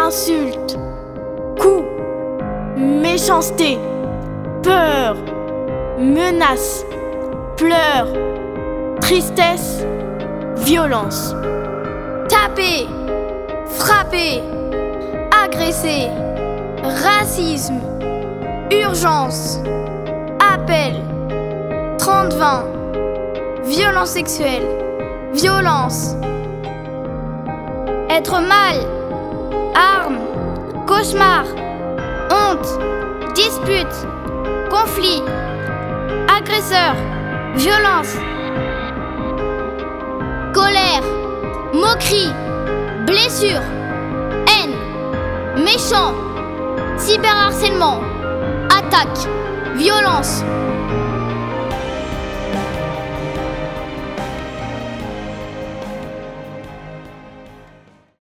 insultes, coups, méchanceté, peur, menaces, pleurs, tristesse, violence. Taper, frapper, agresser, racisme, urgence, appel, 30-20, violence sexuelle, violence, être mal, arme, cauchemar, honte, dispute, conflit, agresseur, violence, colère, moquerie, blessure, haine, méchant, cyberharcèlement, attaque, violence.